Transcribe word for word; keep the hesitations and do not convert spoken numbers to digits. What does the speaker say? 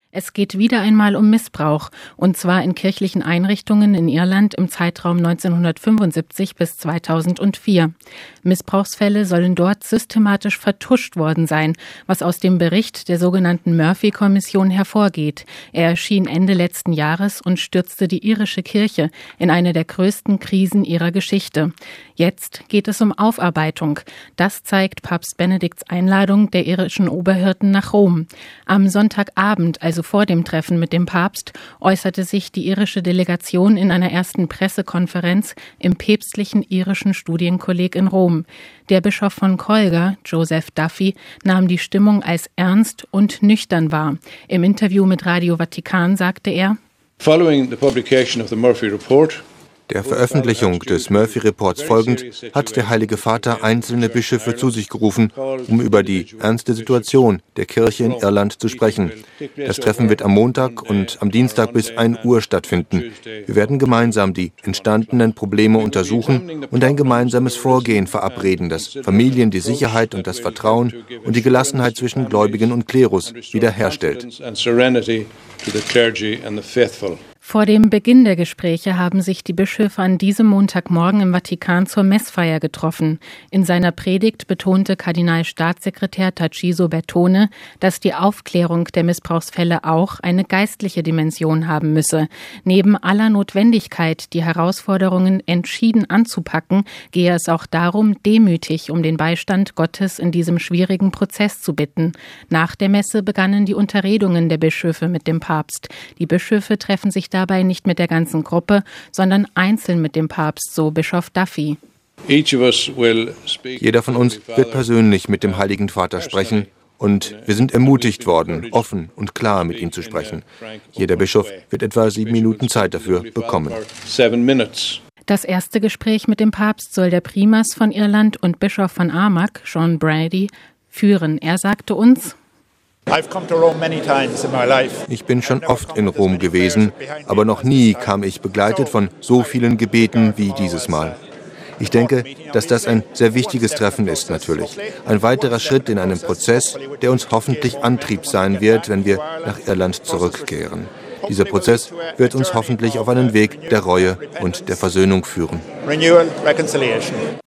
Es geht wieder einmal um Missbrauch, und zwar in kirchlichen Einrichtungen in Irland im Zeitraum neunzehnhundertfünfundsiebzig bis zweitausendvier. Missbrauchsfälle sollen dort systematisch vertuscht worden sein, was aus dem Bericht der sogenannten Murphy-Kommission hervorgeht. Er erschien Ende letzten Jahres und stürzte die irische Kirche in eine der größten Krisen ihrer Geschichte. Jetzt geht es um Aufarbeitung. Das zeigt Papst Benedikts Einladung der irischen Oberhirten nach Rom. Am Sonntagabend, also vor dem Treffen mit dem Papst, äußerte sich die irische Delegation in einer ersten Pressekonferenz im päpstlichen irischen Studienkolleg in Rom. Der Bischof von Colgar, Joseph Duffy, nahm die Stimmung als ernst und nüchtern wahr. Im Interview mit Radio Vatikan sagte er: Following the publication of the Murphy Report, Der Veröffentlichung des Murphy-Reports folgend hat der Heilige Vater einzelne Bischöfe zu sich gerufen, um über die ernste Situation der Kirche in Irland zu sprechen. Das Treffen wird am Montag und am Dienstag bis ein Uhr stattfinden. Wir werden gemeinsam die entstandenen Probleme untersuchen und ein gemeinsames Vorgehen verabreden, das Familien die Sicherheit und das Vertrauen und die Gelassenheit zwischen Gläubigen und Klerus wiederherstellt. Vor dem Beginn der Gespräche haben sich die Bischöfe an diesem Montagmorgen im Vatikan zur Messfeier getroffen. In seiner Predigt betonte Kardinalstaatssekretär Tarciso Bertone, dass die Aufklärung der Missbrauchsfälle auch eine geistliche Dimension haben müsse. Neben aller Notwendigkeit, die Herausforderungen entschieden anzupacken, gehe es auch darum, demütig um den Beistand Gottes in diesem schwierigen Prozess zu bitten. Nach der Messe begannen die Unterredungen der Bischöfe mit dem Papst. Die Bischöfe treffen sich dabei nicht mit der ganzen Gruppe, sondern einzeln mit dem Papst, so Bischof Duffy. Jeder von uns wird persönlich mit dem Heiligen Vater sprechen, und wir sind ermutigt worden, offen und klar mit ihm zu sprechen. Jeder Bischof wird etwa sieben Minuten Zeit dafür bekommen. Das erste Gespräch mit dem Papst soll der Primas von Irland und Bischof von Armagh, Sean Brady, führen. Er sagte uns: Ich bin schon oft in Rom gewesen, aber noch nie kam ich begleitet von so vielen Gebeten wie dieses Mal. Ich denke, dass das ein sehr wichtiges Treffen ist, natürlich. Ein weiterer Schritt in einem Prozess, der uns hoffentlich Antrieb sein wird, wenn wir nach Irland zurückkehren. Dieser Prozess wird uns hoffentlich auf einen Weg der Reue und der Versöhnung führen.